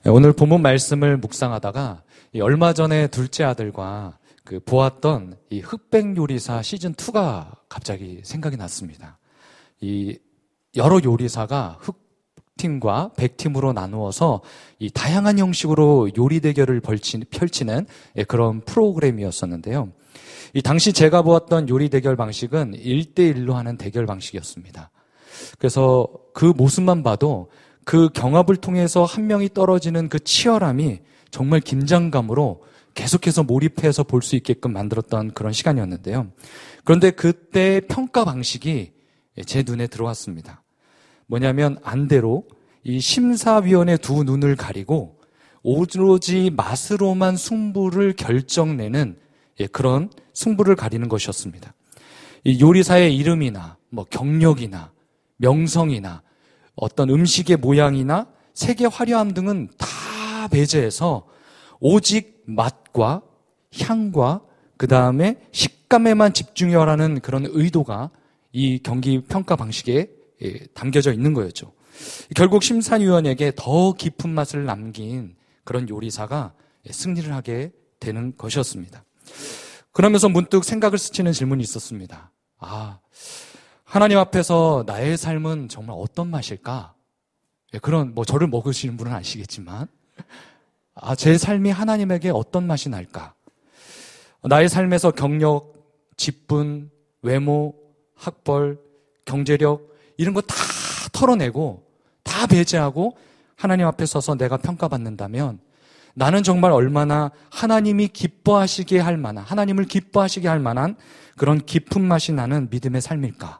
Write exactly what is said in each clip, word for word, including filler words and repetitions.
오늘 본문 말씀을 묵상하다가 얼마 전에 둘째 아들과 그 보았던 이 흑백 요리사 시즌이가 갑자기 생각이 났습니다. 이 여러 요리사가 흑팀과 백팀으로 나누어서 이 다양한 형식으로 요리 대결을 펼치는 그런 프로그램이었었는데요. 이 당시 제가 보았던 요리 대결 방식은 일 대일로 하는 대결 방식이었습니다. 그래서 그 모습만 봐도 그 경합을 통해서 한 명이 떨어지는 그 치열함이 정말 긴장감으로 계속해서 몰입해서 볼 수 있게끔 만들었던 그런 시간이었는데요. 그런데 그때 평가 방식이 제 눈에 들어왔습니다. 뭐냐면 안대로 이 심사위원의 두 눈을 가리고 오로지 맛으로만 승부를 결정내는 그런 승부를 가리는 것이었습니다. 이 요리사의 이름이나 뭐 경력이나 명성이나 어떤 음식의 모양이나 색의 화려함 등은 다 배제해서 오직 맛과 향과 그 다음에 식감에만 집중해라는 그런 의도가 이 경기 평가 방식에 담겨져 있는 거였죠. 결국 심사위원에게 더 깊은 맛을 남긴 그런 요리사가 승리를 하게 되는 것이었습니다. 그러면서 문득 생각을 스치는 질문이 있었습니다. 아, 하나님 앞에서 나의 삶은 정말 어떤 맛일까? 그런, 뭐, 저를 먹으시는 분은 아시겠지만, 아, 제 삶이 하나님에게 어떤 맛이 날까? 나의 삶에서 경력, 직분, 외모, 학벌, 경제력, 이런 거 다 털어내고, 다 배제하고, 하나님 앞에 서서 내가 평가받는다면, 나는 정말 얼마나 하나님이 기뻐하시게 할 만한, 하나님을 기뻐하시게 할 만한 그런 깊은 맛이 나는 믿음의 삶일까?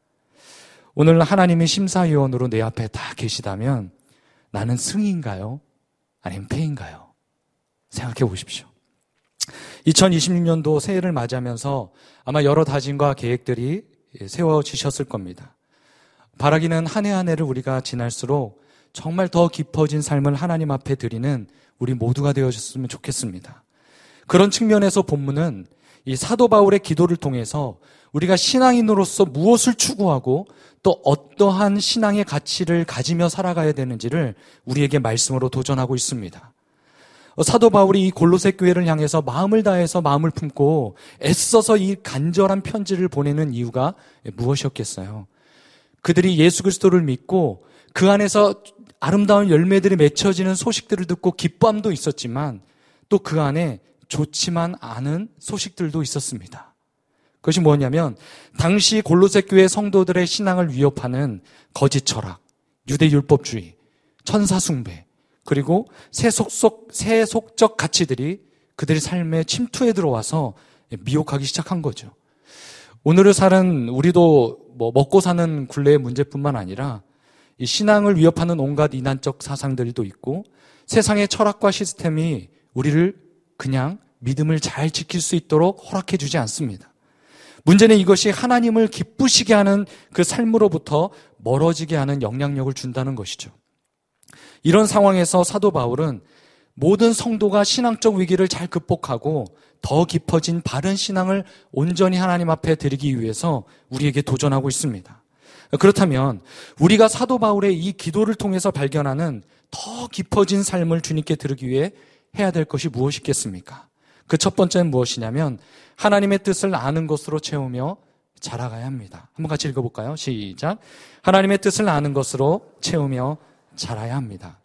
오늘 하나님이 심사위원으로 내 앞에 다 계시다면 나는 승인가요? 아니면 패인가요? 생각해 보십시오. 이천이십육 년도 새해를 맞이하면서 아마 여러 다짐과 계획들이 세워지셨을 겁니다. 바라기는 한 해 한 해를 우리가 지날수록 정말 더 깊어진 삶을 하나님 앞에 드리는 우리 모두가 되어졌으면 좋겠습니다. 그런 측면에서 본문은 이 사도 바울의 기도를 통해서 우리가 신앙인으로서 무엇을 추구하고 또 어떠한 신앙의 가치를 가지며 살아가야 되는지를 우리에게 말씀으로 도전하고 있습니다. 사도 바울이 이 골로새 교회를 향해서 마음을 다해서 마음을 품고 애써서 이 간절한 편지를 보내는 이유가 무엇이었겠어요? 그들이 예수 그리스도를 믿고 그 안에서 아름다운 열매들이 맺혀지는 소식들을 듣고 기쁨도 있었지만 또 그 안에 좋지만 않은 소식들도 있었습니다. 그것이 뭐냐면 당시 골로새 교회 성도들의 신앙을 위협하는 거짓 철학, 유대 율법주의, 천사 숭배, 그리고 세속적, 세속적 가치들이 그들의 삶에 침투해 들어와서 미혹하기 시작한 거죠. 오늘을 사는 우리도 뭐 먹고 사는 굴레의 문제뿐만 아니라 이 신앙을 위협하는 온갖 이난적 사상들도 있고 세상의 철학과 시스템이 우리를 그냥 믿음을 잘 지킬 수 있도록 허락해 주지 않습니다. 문제는 이것이 하나님을 기쁘시게 하는 그 삶으로부터 멀어지게 하는 영향력을 준다는 것이죠. 이런 상황에서 사도 바울은 모든 성도가 신앙적 위기를 잘 극복하고 더 깊어진 바른 신앙을 온전히 하나님 앞에 드리기 위해서 우리에게 도전하고 있습니다. 그렇다면 우리가 사도 바울의 이 기도를 통해서 발견하는 더 깊어진 삶을 주님께 드리기 위해 해야 될 것이 무엇이겠습니까? 그 첫 번째는 무엇이냐면 하나님의 뜻을 아는 것으로 채우며 자라가야 합니다. 한번 같이 읽어볼까요? 시작. 하나님의 뜻을 아는 것으로 채우며 자라야 합니다.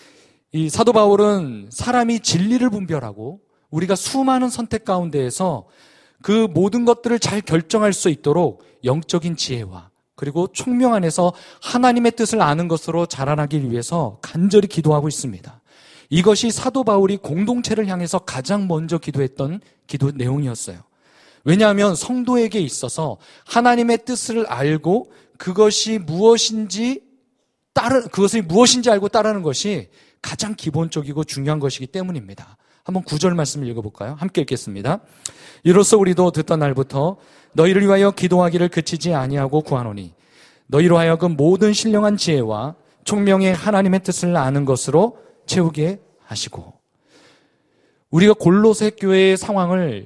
이 사도 바울은 사람이 진리를 분별하고 우리가 수많은 선택 가운데에서 그 모든 것들을 잘 결정할 수 있도록 영적인 지혜와 그리고 총명 안에서 하나님의 뜻을 아는 것으로 자라나기 위해서 간절히 기도하고 있습니다. 이것이 사도 바울이 공동체를 향해서 가장 먼저 기도했던 기도 내용이었어요. 왜냐하면 성도에게 있어서 하나님의 뜻을 알고 그것이 무엇인지 따르, 그것이 무엇인지 알고 따르는 것이 가장 기본적이고 중요한 것이기 때문입니다. 한번 구절 말씀을 읽어볼까요? 함께 읽겠습니다. 이로써 우리도 듣던 날부터 너희를 위하여 기도하기를 그치지 아니하고 구하노니 너희로 하여금 모든 신령한 지혜와 총명의 하나님의 뜻을 아는 것으로 채우게 하시고. 우리가 골로새 교회의 상황을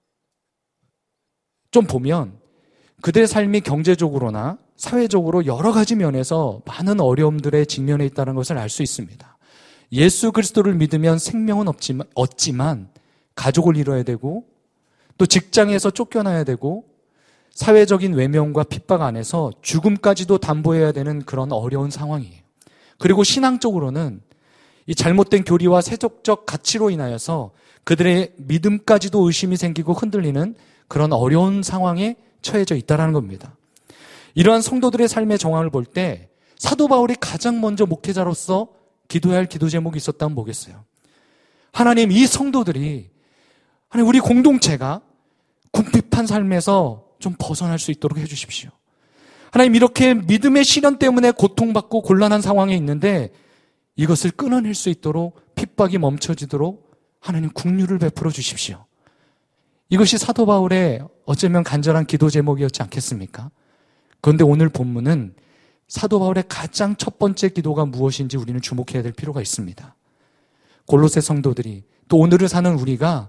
좀 보면 그들의 삶이 경제적으로나 사회적으로 여러 가지 면에서 많은 어려움들에 직면해 있다는 것을 알 수 있습니다. 예수 그리스도를 믿으면 생명은 없지만, 얻지만 가족을 잃어야 되고 또 직장에서 쫓겨나야 되고 사회적인 외면과 핍박 안에서 죽음까지도 담보해야 되는 그런 어려운 상황이에요. 그리고 신앙적으로는 이 잘못된 교리와 세속적 가치로 인하여서 그들의 믿음까지도 의심이 생기고 흔들리는 그런 어려운 상황에 처해져 있다는 겁니다. 이러한 성도들의 삶의 정황을 볼 때 사도 바울이 가장 먼저 목회자로서 기도해야 할 기도 제목이 있었다면 뭐겠어요? 하나님, 이 성도들이, 하나님, 우리 공동체가 궁핍한 삶에서 좀 벗어날 수 있도록 해주십시오. 하나님, 이렇게 믿음의 시련 때문에 고통받고 곤란한 상황에 있는데 이것을 끊어낼 수 있도록 핍박이 멈춰지도록 하나님 긍휼을 베풀어 주십시오. 이것이 사도 바울의 어쩌면 간절한 기도 제목이었지 않겠습니까? 그런데 오늘 본문은 사도 바울의 가장 첫 번째 기도가 무엇인지 우리는 주목해야 될 필요가 있습니다. 골로새 성도들이, 또 오늘을 사는 우리가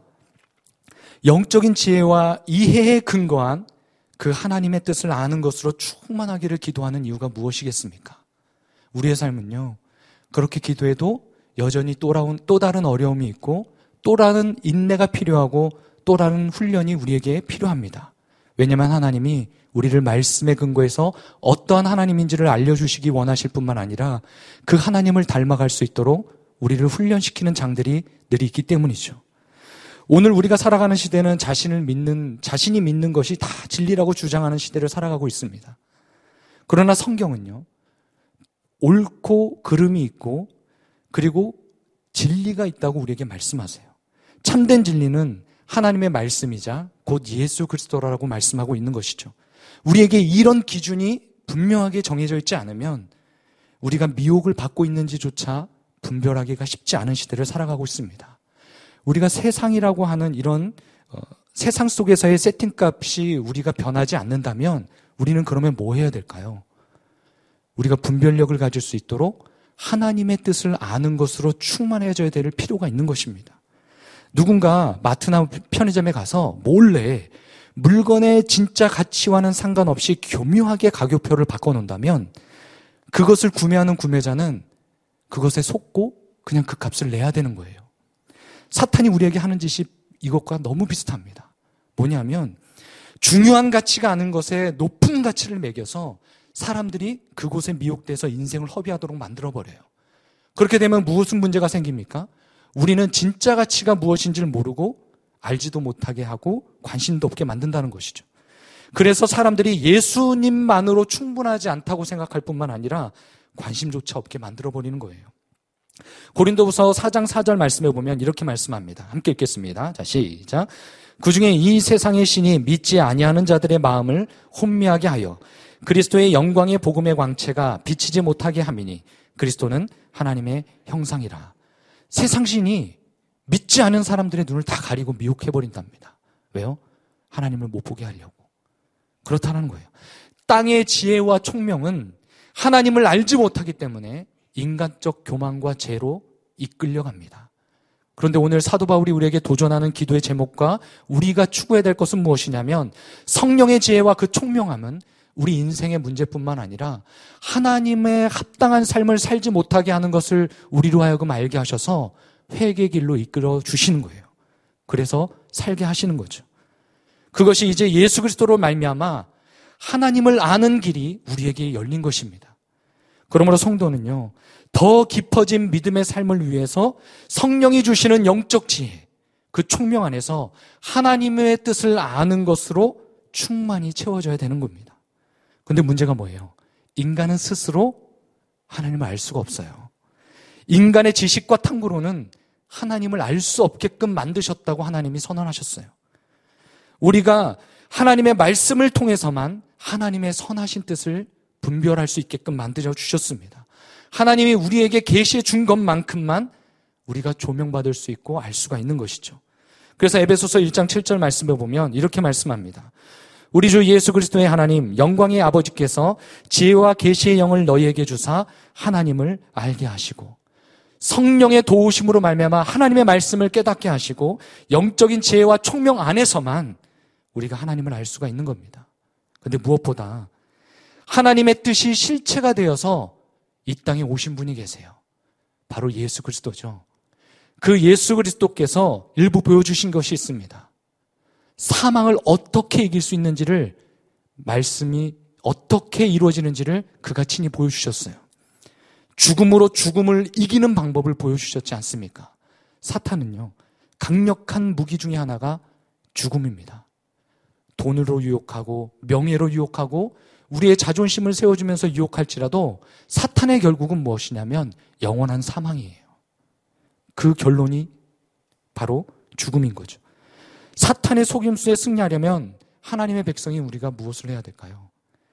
영적인 지혜와 이해에 근거한 그 하나님의 뜻을 아는 것으로 충만하기를 기도하는 이유가 무엇이겠습니까? 우리의 삶은요, 그렇게 기도해도 여전히 또 다른, 또 다른 어려움이 있고 또 다른 인내가 필요하고 또 다른 훈련이 우리에게 필요합니다. 왜냐하면 하나님이 우리를 말씀에 근거해서 어떠한 하나님인지를 알려주시기 원하실 뿐만 아니라 그 하나님을 닮아갈 수 있도록 우리를 훈련시키는 장들이 늘 있기 때문이죠. 오늘 우리가 살아가는 시대는 자신을 믿는, 자신이 믿는 것이 다 진리라고 주장하는 시대를 살아가고 있습니다. 그러나 성경은요, 옳고 그름이 있고 그리고 진리가 있다고 우리에게 말씀하세요. 참된 진리는 하나님의 말씀이자 곧 예수 그리스도라고 말씀하고 있는 것이죠. 우리에게 이런 기준이 분명하게 정해져 있지 않으면 우리가 미혹을 받고 있는지조차 분별하기가 쉽지 않은 시대를 살아가고 있습니다. 우리가 세상이라고 하는 이런 어, 세상 속에서의 세팅값이 우리가 변하지 않는다면 우리는 그러면 뭐 해야 될까요? 우리가 분별력을 가질 수 있도록 하나님의 뜻을 아는 것으로 충만해져야 될 필요가 있는 것입니다. 누군가 마트나 편의점에 가서 몰래 물건의 진짜 가치와는 상관없이 교묘하게 가격표를 바꿔놓는다면 그것을 구매하는 구매자는 그것에 속고 그냥 그 값을 내야 되는 거예요. 사탄이 우리에게 하는 짓이 이것과 너무 비슷합니다. 뭐냐면 중요한 가치가 아닌 것에 높은 가치를 매겨서 사람들이 그곳에 미혹돼서 인생을 허비하도록 만들어버려요. 그렇게 되면 무슨 문제가 생깁니까? 우리는 진짜 가치가 무엇인지를 모르고 알지도 못하게 하고 관심도 없게 만든다는 것이죠. 그래서 사람들이 예수님만으로 충분하지 않다고 생각할 뿐만 아니라 관심조차 없게 만들어버리는 거예요. 고린도후서 사 장 사 절 말씀에 보면 이렇게 말씀합니다. 함께 읽겠습니다. 자, 시작. 그중에 이 세상의 신이 믿지 아니하는 자들의 마음을 혼미하게 하여 그리스도의 영광의 복음의 광채가 비치지 못하게 함이니 그리스도는 하나님의 형상이라. 세상 신이 믿지 않은 사람들의 눈을 다 가리고 미혹해버린답니다. 왜요? 하나님을 못 보게 하려고. 그렇다는 거예요. 땅의 지혜와 총명은 하나님을 알지 못하기 때문에 인간적 교만과 죄로 이끌려갑니다. 그런데 오늘 사도 바울이 우리에게 도전하는 기도의 제목과 우리가 추구해야 될 것은 무엇이냐면 성령의 지혜와 그 총명함은 우리 인생의 문제뿐만 아니라 하나님의 합당한 삶을 살지 못하게 하는 것을 우리로 하여금 알게 하셔서 회개의 길로 이끌어 주시는 거예요. 그래서 살게 하시는 거죠. 그것이 이제 예수 그리스도로 말미암아 하나님을 아는 길이 우리에게 열린 것입니다. 그러므로 성도는요, 더 깊어진 믿음의 삶을 위해서 성령이 주시는 영적 지혜, 그 총명 안에서 하나님의 뜻을 아는 것으로 충만히 채워져야 되는 겁니다. 그런데 문제가 뭐예요? 인간은 스스로 하나님을 알 수가 없어요. 인간의 지식과 탐구로는 하나님을 알 수 없게끔 만드셨다고 하나님이 선언하셨어요. 우리가 하나님의 말씀을 통해서만 하나님의 선하신 뜻을 분별할 수 있게끔 만들어 주셨습니다. 하나님이 우리에게 계시해 준 것만큼만 우리가 조명받을 수 있고 알 수가 있는 것이죠. 그래서 에베소서 일 장 칠 절 말씀에 보면 이렇게 말씀합니다. 우리 주 예수 그리스도의 하나님 영광의 아버지께서 지혜와 계시의 영을 너희에게 주사 하나님을 알게 하시고 성령의 도우심으로 말미암아 하나님의 말씀을 깨닫게 하시고 영적인 지혜와 총명 안에서만 우리가 하나님을 알 수가 있는 겁니다. 그런데 무엇보다 하나님의 뜻이 실체가 되어서 이 땅에 오신 분이 계세요. 바로 예수 그리스도죠. 그 예수 그리스도께서 일부 보여주신 것이 있습니다. 사망을 어떻게 이길 수 있는지를, 말씀이 어떻게 이루어지는지를 그가 친히 보여주셨어요. 죽음으로 죽음을 이기는 방법을 보여주셨지 않습니까? 사탄은요, 강력한 무기 중에 하나가 죽음입니다. 돈으로 유혹하고 명예로 유혹하고 우리의 자존심을 세워주면서 유혹할지라도 사탄의 결국은 무엇이냐면 영원한 사망이에요. 그 결론이 바로 죽음인 거죠. 사탄의 속임수에 승리하려면 하나님의 백성이 우리가 무엇을 해야 될까요?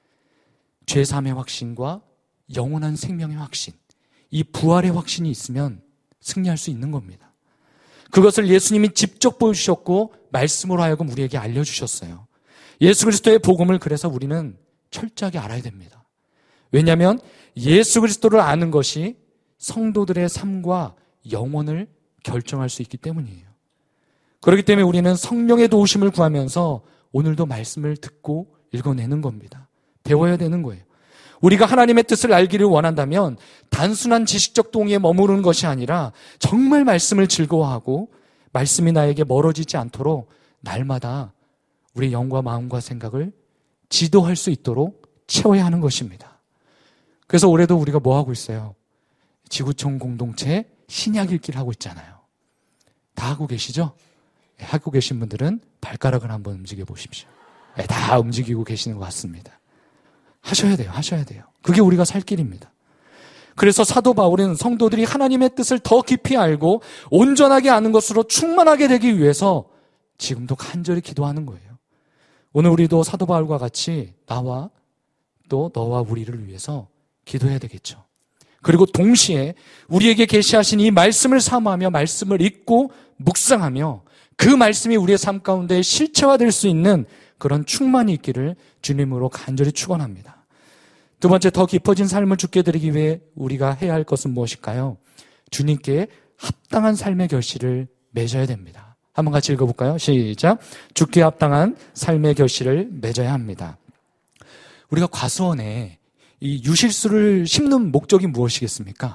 죄사함의 확신과 영원한 생명의 확신, 이 부활의 확신이 있으면 승리할 수 있는 겁니다. 그것을 예수님이 직접 보여주셨고 말씀으로 하여금 우리에게 알려주셨어요. 예수 그리스도의 복음을 그래서 우리는 철저하게 알아야 됩니다. 왜냐하면 예수 그리스도를 아는 것이 성도들의 삶과 영혼을 결정할 수 있기 때문이에요. 그렇기 때문에 우리는 성령의 도우심을 구하면서 오늘도 말씀을 듣고 읽어내는 겁니다. 배워야 되는 거예요. 우리가 하나님의 뜻을 알기를 원한다면 단순한 지식적 동의에 머무르는 것이 아니라 정말 말씀을 즐거워하고 말씀이 나에게 멀어지지 않도록 날마다 우리의 영과 마음과 생각을 지도할 수 있도록 채워야 하는 것입니다. 그래서 올해도 우리가 뭐 하고 있어요? 지구촌 공동체 신약 읽기를 하고 있잖아요. 다 하고 계시죠? 하고 계신 분들은 발가락을 한번 움직여 보십시오. 다 움직이고 계시는 것 같습니다. 하셔야 돼요. 하셔야 돼요. 그게 우리가 살 길입니다. 그래서 사도 바울은 성도들이 하나님의 뜻을 더 깊이 알고 온전하게 아는 것으로 충만하게 되기 위해서 지금도 간절히 기도하는 거예요. 오늘 우리도 사도 바울과 같이 나와 또 너와 우리를 위해서 기도해야 되겠죠. 그리고 동시에 우리에게 계시하신 이 말씀을 사모하며 말씀을 읽고 묵상하며 그 말씀이 우리의 삶 가운데 실체화될 수 있는 그런 충만이 있기를 주님으로 간절히 축원합니다. 두 번째, 더 깊어진 삶을 주께 드리기 위해 우리가 해야 할 것은 무엇일까요? 주님께 합당한 삶의 결실을 맺어야 됩니다. 한번 같이 읽어볼까요? 시작. 주께 합당한 삶의 결실을 맺어야 합니다. 우리가 과수원에 이 유실수를 심는 목적이 무엇이겠습니까?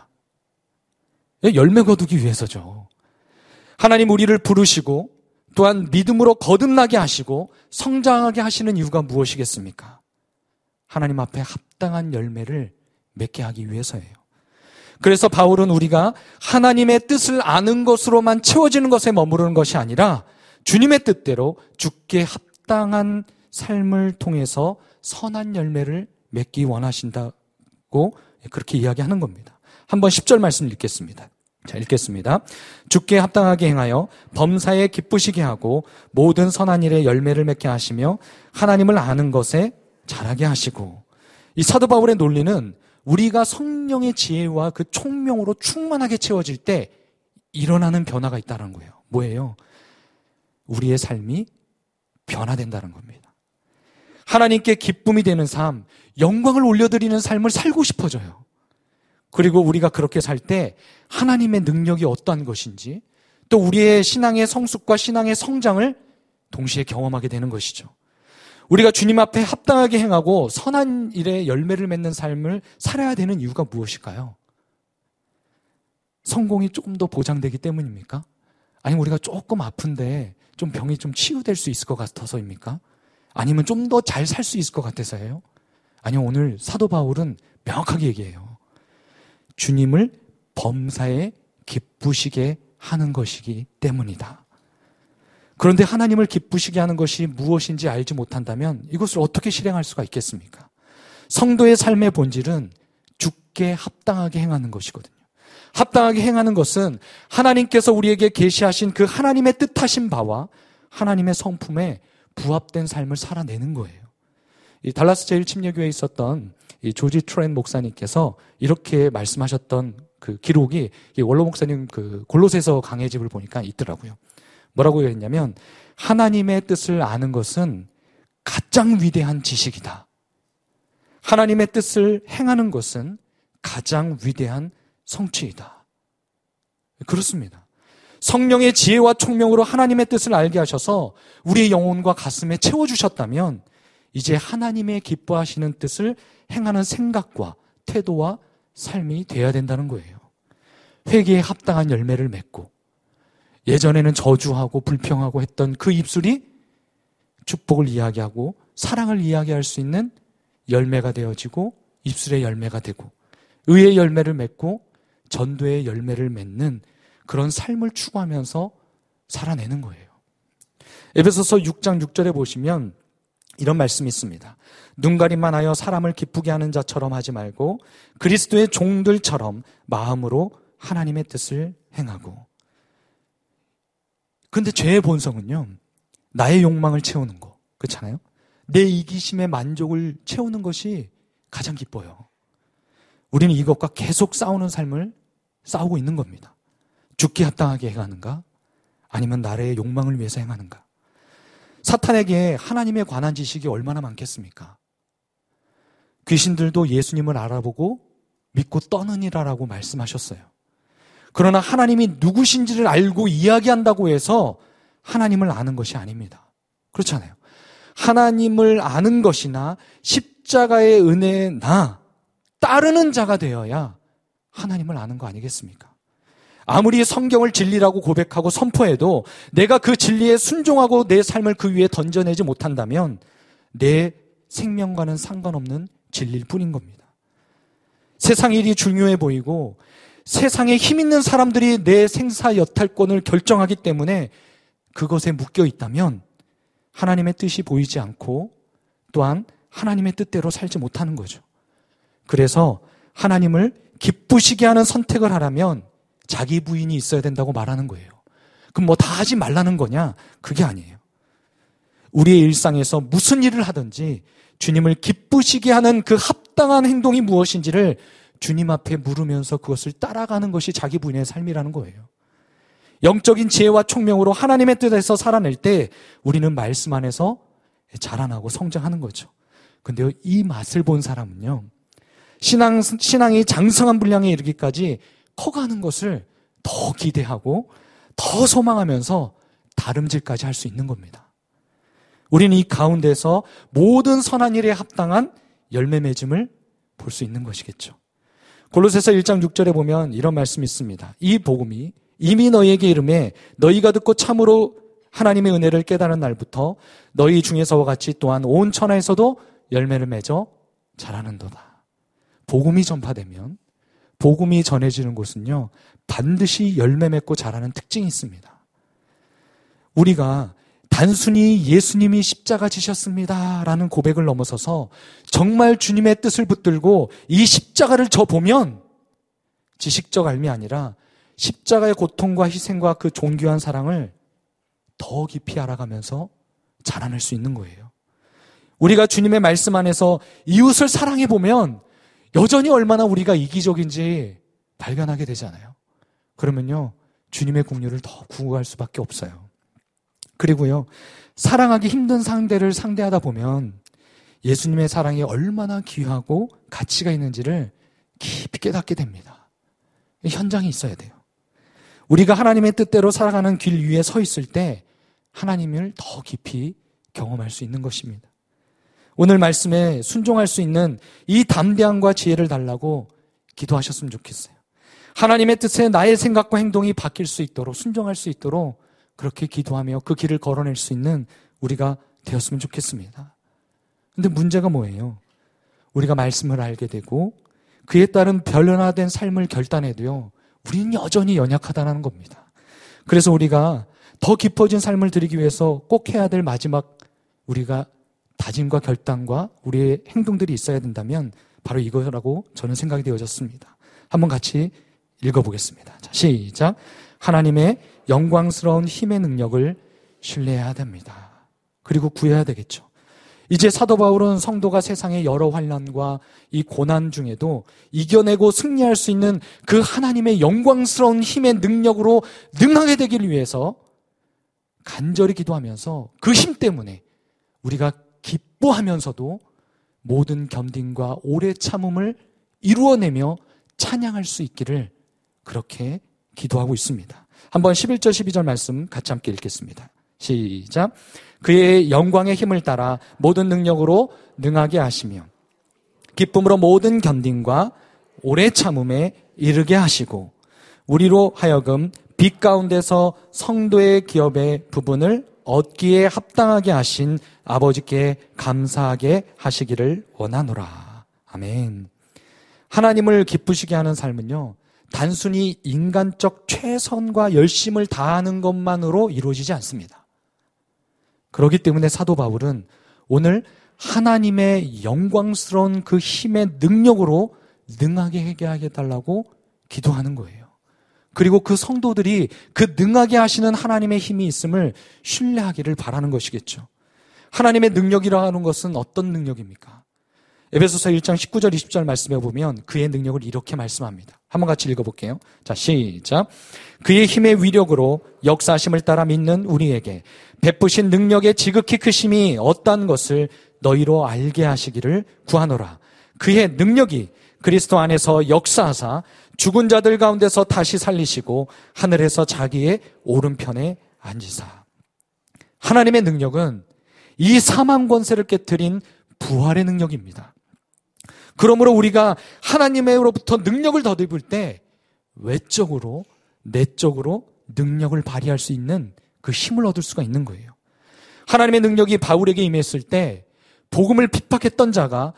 열매 거두기 위해서죠. 하나님 우리를 부르시고 또한 믿음으로 거듭나게 하시고 성장하게 하시는 이유가 무엇이겠습니까? 하나님 앞에 합당한 열매를 맺게 하기 위해서예요. 그래서 바울은 우리가 하나님의 뜻을 아는 것으로만 채워지는 것에 머무르는 것이 아니라 주님의 뜻대로 주께 합당한 삶을 통해서 선한 열매를 맺기 원하신다고 그렇게 이야기하는 겁니다. 한번 십 절 말씀 읽겠습니다. 자, 읽겠습니다. 주께 합당하게 행하여 범사에 기쁘시게 하고 모든 선한 일에 열매를 맺게 하시며 하나님을 아는 것에 자라게 하시고. 이 사도 바울의 논리는 우리가 성령의 지혜와 그 총명으로 충만하게 채워질 때 일어나는 변화가 있다는 거예요. 뭐예요? 우리의 삶이 변화된다는 겁니다. 하나님께 기쁨이 되는 삶, 영광을 올려드리는 삶을 살고 싶어져요. 그리고 우리가 그렇게 살 때 하나님의 능력이 어떠한 것인지 또 우리의 신앙의 성숙과 신앙의 성장을 동시에 경험하게 되는 것이죠. 우리가 주님 앞에 합당하게 행하고 선한 일에 열매를 맺는 삶을 살아야 되는 이유가 무엇일까요? 성공이 조금 더 보장되기 때문입니까? 아니면 우리가 조금 아픈데 좀 병이 좀 치유될 수 있을 것 같아서입니까? 아니면 좀 더 잘 살 수 있을 것 같아서예요? 아니요, 오늘 사도 바울은 명확하게 얘기해요. 주님을 범사에 기쁘시게 하는 것이기 때문이다. 그런데 하나님을 기쁘시게 하는 것이 무엇인지 알지 못한다면 이것을 어떻게 실행할 수가 있겠습니까? 성도의 삶의 본질은 주께 합당하게 행하는 것이거든요. 합당하게 행하는 것은 하나님께서 우리에게 계시하신 그 하나님의 뜻하신 바와 하나님의 성품에 부합된 삶을 살아내는 거예요. 이 달라스 제일 침례교회에 있었던 이 조지 트렌 목사님께서 이렇게 말씀하셨던 그 기록이 이 원로 목사님 그 골로새서 강해집을 보니까 있더라고요. 뭐라고 했냐면 하나님의 뜻을 아는 것은 가장 위대한 지식이다. 하나님의 뜻을 행하는 것은 가장 위대한 성취이다. 그렇습니다. 성령의 지혜와 총명으로 하나님의 뜻을 알게 하셔서 우리의 영혼과 가슴에 채워주셨다면 이제 하나님의 기뻐하시는 뜻을 행하는 생각과 태도와 삶이 되어야 된다는 거예요. 회개에 합당한 열매를 맺고 예전에는 저주하고 불평하고 했던 그 입술이 축복을 이야기하고 사랑을 이야기할 수 있는 열매가 되어지고 입술의 열매가 되고 의의 열매를 맺고 전도의 열매를 맺는 그런 삶을 추구하면서 살아내는 거예요. 에베소서 육 장 육 절에 보시면 이런 말씀이 있습니다. 눈가림만 하여 사람을 기쁘게 하는 자처럼 하지 말고 그리스도의 종들처럼 마음으로 하나님의 뜻을 행하고. 근데 죄의 본성은요, 나의 욕망을 채우는 거, 그렇잖아요? 내 이기심의 만족을 채우는 것이 가장 기뻐요. 우리는 이것과 계속 싸우는 삶을 싸우고 있는 겁니다. 죽기 합당하게 행하는가? 아니면 나의 욕망을 위해서 행하는가? 사탄에게 하나님에 관한 지식이 얼마나 많겠습니까? 귀신들도 예수님을 알아보고 믿고 떠느니라라고 말씀하셨어요. 그러나 하나님이 누구신지를 알고 이야기한다고 해서 하나님을 아는 것이 아닙니다. 그렇잖아요. 하나님을 아는 것이나 십자가의 은혜에 나 따르는 자가 되어야 하나님을 아는 거 아니겠습니까? 아무리 성경을 진리라고 고백하고 선포해도 내가 그 진리에 순종하고 내 삶을 그 위에 던져내지 못한다면 내 생명과는 상관없는 진리일 뿐인 겁니다. 세상 일이 중요해 보이고 세상에 힘 있는 사람들이 내 생사 여탈권을 결정하기 때문에 그것에 묶여 있다면 하나님의 뜻이 보이지 않고 또한 하나님의 뜻대로 살지 못하는 거죠. 그래서 하나님을 기쁘시게 하는 선택을 하려면 자기 부인이 있어야 된다고 말하는 거예요. 그럼 뭐 다 하지 말라는 거냐? 그게 아니에요. 우리의 일상에서 무슨 일을 하든지 주님을 기쁘시게 하는 그 합당한 행동이 무엇인지를 주님 앞에 물으면서 그것을 따라가는 것이 자기 부인의 삶이라는 거예요. 영적인 지혜와 총명으로 하나님의 뜻에서 살아낼 때 우리는 말씀 안에서 자라나고 성장하는 거죠. 근데요, 이 맛을 본 사람은요, 신앙, 신앙이 장성한 분량에 이르기까지 커가는 것을 더 기대하고 더 소망하면서 다름질까지 할 수 있는 겁니다. 우리는 이 가운데서 모든 선한 일에 합당한 열매 맺음을 볼 수 있는 것이겠죠. 골로새서 일 장 육 절에 보면 이런 말씀이 있습니다. 이 복음이 이미 너희에게 이름에 너희가 듣고 참으로 하나님의 은혜를 깨달은 날부터 너희 중에서와 같이 또한 온 천하에서도 열매를 맺어 자라는도다. 복음이 전파되면, 복음이 전해지는 곳은요, 반드시 열매 맺고 자라는 특징이 있습니다. 우리가 단순히 예수님이 십자가 지셨습니다 라는 고백을 넘어서서 정말 주님의 뜻을 붙들고 이 십자가를 져 보면 지식적 알미 아니라 십자가의 고통과 희생과 그 존귀한 사랑을 더 깊이 알아가면서 자라날 수 있는 거예요. 우리가 주님의 말씀 안에서 이웃을 사랑해 보면 여전히 얼마나 우리가 이기적인지 발견하게 되잖아요. 그러면요, 주님의 긍휼을 더 구할 수밖에 없어요. 그리고요, 사랑하기 힘든 상대를 상대하다 보면 예수님의 사랑이 얼마나 귀하고 가치가 있는지를 깊이 깨닫게 됩니다. 현장이 있어야 돼요. 우리가 하나님의 뜻대로 살아가는 길 위에 서 있을 때 하나님을 더 깊이 경험할 수 있는 것입니다. 오늘 말씀에 순종할 수 있는 이 담대함과 지혜를 달라고 기도하셨으면 좋겠어요. 하나님의 뜻에 나의 생각과 행동이 바뀔 수 있도록, 순종할 수 있도록 그렇게 기도하며 그 길을 걸어낼 수 있는 우리가 되었으면 좋겠습니다. 근데 문제가 뭐예요? 우리가 말씀을 알게 되고 그에 따른 변화된 삶을 결단해도요, 우리는 여전히 연약하다는 겁니다. 그래서 우리가 더 깊어진 삶을 드리기 위해서 꼭 해야 될 마지막 우리가 다짐과 결단과 우리의 행동들이 있어야 된다면 바로 이거라고 저는 생각이 되어졌습니다. 한번 같이 읽어보겠습니다. 자, 시작. 하나님의 영광스러운 힘의 능력을 신뢰해야 됩니다. 그리고 구해야 되겠죠. 이제 사도 바울은 성도가 세상의 여러 환난과 이 고난 중에도 이겨내고 승리할 수 있는 그 하나님의 영광스러운 힘의 능력으로 능하게 되기를 위해서 간절히 기도하면서 그 힘 때문에 우리가 기뻐하면서도 모든 견딤과 오래 참음을 이루어내며 찬양할 수 있기를 그렇게 기도하고 있습니다. 한번 십일 절 십이 절 말씀 같이 함께 읽겠습니다. 시작. 그의 영광의 힘을 따라 모든 능력으로 능하게 하시며 기쁨으로 모든 견딤과 오래 참음에 이르게 하시고 우리로 하여금 빛 가운데서 성도의 기업의 부분을 얻기에 합당하게 하신 아버지께 감사하게 하시기를 원하노라. 아멘. 하나님을 기쁘시게 하는 삶은요, 단순히 인간적 최선과 열심을 다하는 것만으로 이루어지지 않습니다. 그렇기 때문에 사도 바울은 오늘 하나님의 영광스러운 그 힘의 능력으로 능하게 하게 해달라고 기도하는 거예요. 그리고 그 성도들이 그 능하게 하시는 하나님의 힘이 있음을 신뢰하기를 바라는 것이겠죠. 하나님의 능력이라 하는 것은 어떤 능력입니까? 에베소서 일 장 십구 절 이십 절 말씀해 보면 그의 능력을 이렇게 말씀합니다. 한번 같이 읽어볼게요. 자, 시작. 그의 힘의 위력으로 역사하심을 따라 믿는 우리에게 베푸신 능력의 지극히 크심이 어떠한 것을 너희로 알게 하시기를 구하노라. 그의 능력이 그리스도 안에서 역사하사 죽은 자들 가운데서 다시 살리시고 하늘에서 자기의 오른편에 앉으사. 하나님의 능력은 이 사망 권세를 깨트린 부활의 능력입니다. 그러므로 우리가 하나님으로부터 능력을 덧입을 때 외적으로, 내적으로 능력을 발휘할 수 있는 그 힘을 얻을 수가 있는 거예요. 하나님의 능력이 바울에게 임했을 때 복음을 핍박했던 자가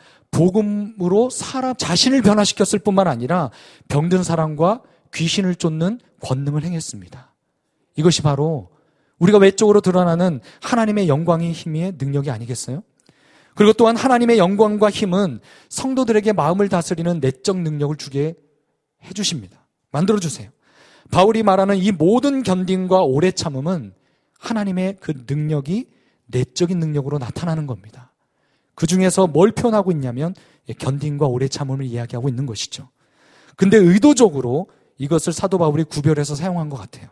복음으로 사람 자신을 변화시켰을 뿐만 아니라 병든 사람과 귀신을 쫓는 권능을 행했습니다. 이것이 바로 우리가 외적으로 드러나는 하나님의 영광의 힘의 능력이 아니겠어요? 그리고 또한 하나님의 영광과 힘은 성도들에게 마음을 다스리는 내적 능력을 주게 해주십니다. 만들어주세요. 바울이 말하는 이 모든 견딤과 오래 참음은 하나님의 그 능력이 내적인 능력으로 나타나는 겁니다. 그 중에서 뭘 표현하고 있냐면 견딤과 오래 참음을 이야기하고 있는 것이죠. 근데 의도적으로 이것을 사도 바울이 구별해서 사용한 것 같아요.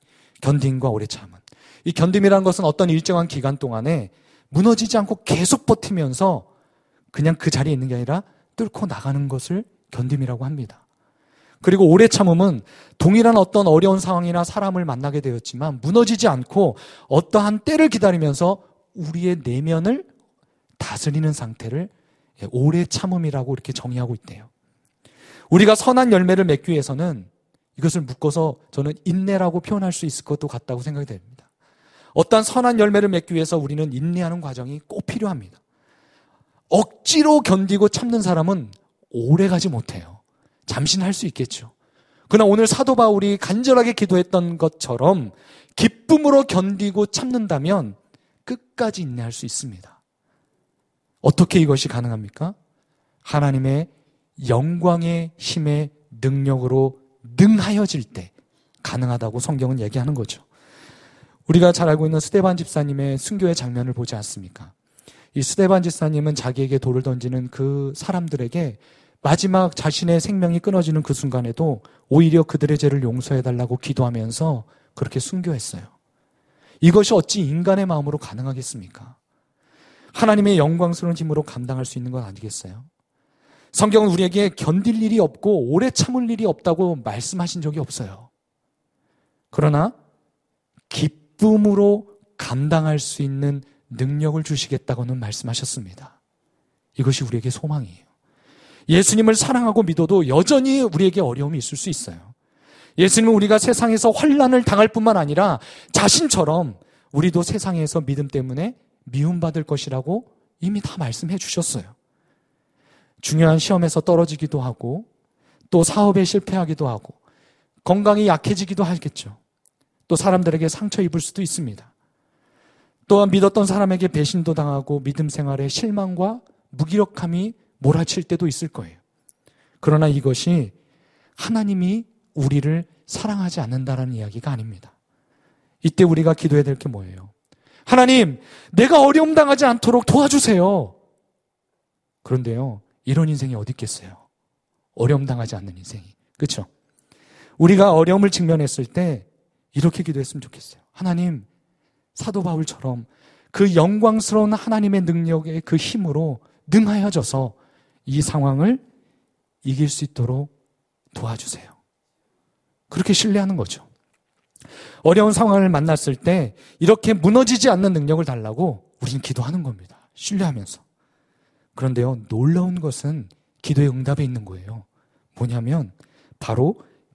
견딤과 오래 참음. 이 견딤이라는 것은 어떤 일정한 기간 동안에 무너지지 않고 계속 버티면서 그냥 그 자리에 있는 게 아니라 뚫고 나가는 것을 견딤이라고 합니다. 그리고 오래 참음은 동일한 어떤 어려운 상황이나 사람을 만나게 되었지만 무너지지 않고 어떠한 때를 기다리면서 우리의 내면을 다스리는 상태를 오래 참음이라고 이렇게 정의하고 있대요. 우리가 선한 열매를 맺기 위해서는 이것을 묶어서 저는 인내라고 표현할 수 있을 것도 같다고 생각이 됩니다. 어떠한 선한 열매를 맺기 위해서 우리는 인내하는 과정이 꼭 필요합니다. 억지로 견디고 참는 사람은 오래 가지 못해요. 잠시는 할 수 있겠죠. 그러나 오늘 사도 바울이 간절하게 기도했던 것처럼 기쁨으로 견디고 참는다면 끝까지 인내할 수 있습니다. 어떻게 이것이 가능합니까? 하나님의 영광의 힘의 능력으로 능하여질 때 가능하다고 성경은 얘기하는 거죠. 우리가 잘 알고 있는 스데반 집사님의 순교의 장면을 보지 않습니까? 이 스데반 집사님은 자기에게 돌을 던지는 그 사람들에게 마지막 자신의 생명이 끊어지는 그 순간에도 오히려 그들의 죄를 용서해달라고 기도하면서 그렇게 순교했어요. 이것이 어찌 인간의 마음으로 가능하겠습니까? 하나님의 영광스러운 힘으로 감당할 수 있는 건 아니겠어요? 성경은 우리에게 견딜 일이 없고 오래 참을 일이 없다고 말씀하신 적이 없어요. 그러나 기쁨으로 감당할 수 있는 능력을 주시겠다고는 말씀하셨습니다. 이것이 우리에게 소망이에요. 예수님을 사랑하고 믿어도 여전히 우리에게 어려움이 있을 수 있어요. 예수님은 우리가 세상에서 환난을 당할 뿐만 아니라 자신처럼 우리도 세상에서 믿음 때문에 미움받을 것이라고 이미 다 말씀해 주셨어요. 중요한 시험에서 떨어지기도 하고 또 사업에 실패하기도 하고 건강이 약해지기도 하겠죠. 또 사람들에게 상처 입을 수도 있습니다. 또한 믿었던 사람에게 배신도 당하고 믿음 생활에 실망과 무기력함이 몰아칠 때도 있을 거예요. 그러나 이것이 하나님이 우리를 사랑하지 않는다라는 이야기가 아닙니다. 이때 우리가 기도해야 될 게 뭐예요? 하나님, 내가 어려움 당하지 않도록 도와주세요. 그런데요, 이런 인생이 어디 있겠어요? 어려움 당하지 않는 인생이. 그렇죠? 우리가 어려움을 직면했을 때 이렇게 기도했으면 좋겠어요. 하나님, 사도 바울처럼 그 영광스러운 하나님의 능력의 그 힘으로 능하여져서 이 상황을 이길 수 있도록 도와주세요. 그렇게 신뢰하는 거죠. 어려운 상황을 만났을 때 이렇게 무너지지 않는 능력을 달라고 우리는 기도하는 겁니다. 신뢰하면서. 그런데요, 놀라운 것은 기도의 응답에 있는 거예요. 뭐냐면 바로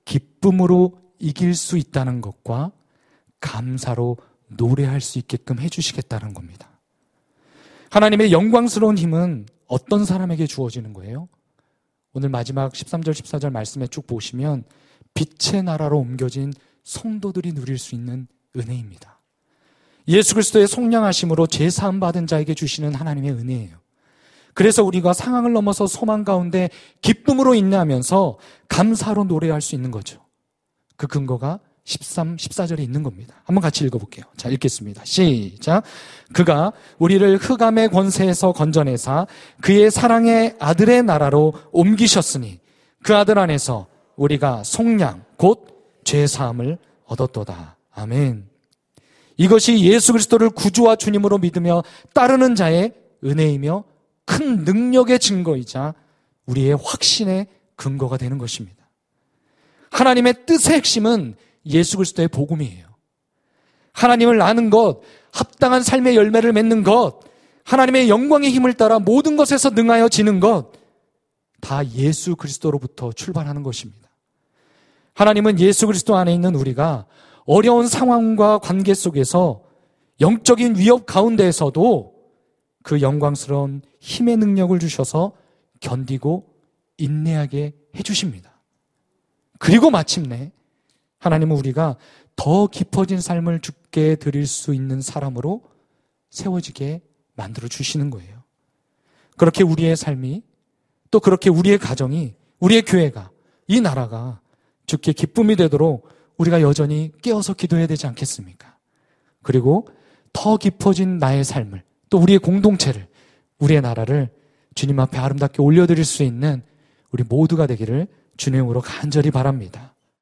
기쁨으로 이길 수 있다는 것과 감사로 노래할 수 있게끔 해주시겠다는 겁니다. 하나님의 영광스러운 힘은 어떤 사람에게 주어지는 거예요? 오늘 마지막 십삼 절 십사 절 말씀에 쭉 보시면 빛의 나라로 옮겨진 성도들이 누릴 수 있는 은혜입니다. 예수 그리스도의 속량하심으로 죄사함 받은 자에게 주시는 하나님의 은혜예요. 그래서 우리가 상황을 넘어서 소망 가운데 기쁨으로 인내하면서 감사로 노래할 수 있는 거죠. 그 근거가 십삼, 십사 절에 있는 겁니다. 한번 같이 읽어볼게요. 자, 읽겠습니다. 시작. 그가 우리를 흑암의 권세에서 건져내사 그의 사랑의 아들의 나라로 옮기셨으니 그 아들 안에서 우리가 속량 곧 죄사함을 얻었도다. 아멘. 이것이 예수 그리스도를 구주와 주님으로 믿으며 따르는 자의 은혜이며 큰 능력의 증거이자 우리의 확신의 근거가 되는 것입니다. 하나님의 뜻의 핵심은 예수 그리스도의 복음이에요. 하나님을 아는 것, 합당한 삶의 열매를 맺는 것, 하나님의 영광의 힘을 따라 모든 것에서 능하여 지는 것, 다 예수 그리스도로부터 출발하는 것입니다. 하나님은 예수 그리스도 안에 있는 우리가 어려운 상황과 관계 속에서 영적인 위협 가운데에서도 그 영광스러운 힘의 능력을 주셔서 견디고 인내하게 해주십니다. 그리고 마침내 하나님은 우리가 더 깊어진 삶을 주께 드릴 수 있는 사람으로 세워지게 만들어 주시는 거예요. 그렇게 우리의 삶이, 또 그렇게 우리의 가정이, 우리의 교회가, 이 나라가 주께 기쁨이 되도록 우리가 여전히 깨어서 기도해야 되지 않겠습니까? 그리고 더 깊어진 나의 삶을, 또 우리의 공동체를, 우리의 나라를 주님 앞에 아름답게 올려드릴 수 있는 우리 모두가 되기를 주님으로 간절히 바랍니다.